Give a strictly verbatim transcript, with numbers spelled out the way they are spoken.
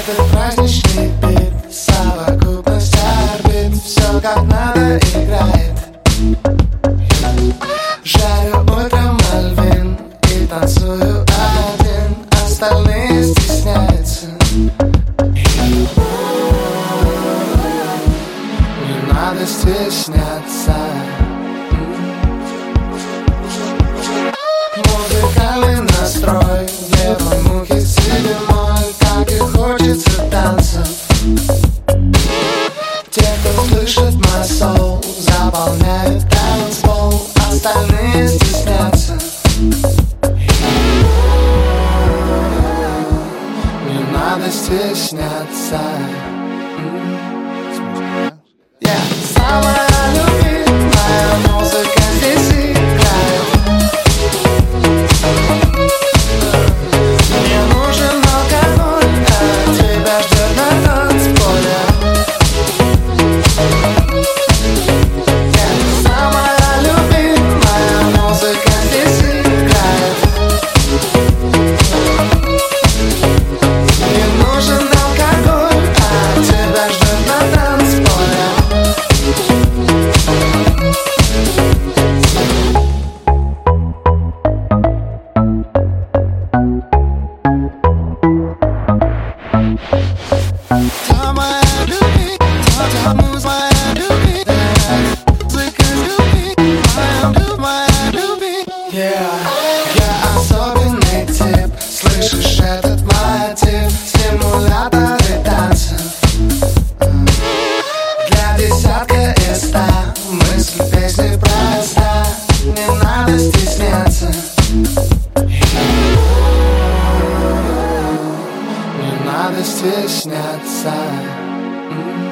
Этот праздничный бит, совокупность орбит, все как надо играет. Жарю утром мальвин и танцую один, остальные стесняются. Не надо стесняться. Музыкальный настрой, где твой муки седьмой, как и хочется танцев. Те, кто слышит мой соул, заполняют танцпол, остальные стеснятся. Не надо стесняться. Yeah. Самая любимая музыка здесь играет. Мне нужен алкоголь, а тебя ждет на танцполе. Yeah. Самая любимая музыка здесь играет. Мне нужен алкоголь, а тебя ждет на танцполе. Я особенный тип, слышишь этот мотив, стимуляторы танцев. Для десятка из ста мысль песни проста, не надо стесняться. Не надо стесняться.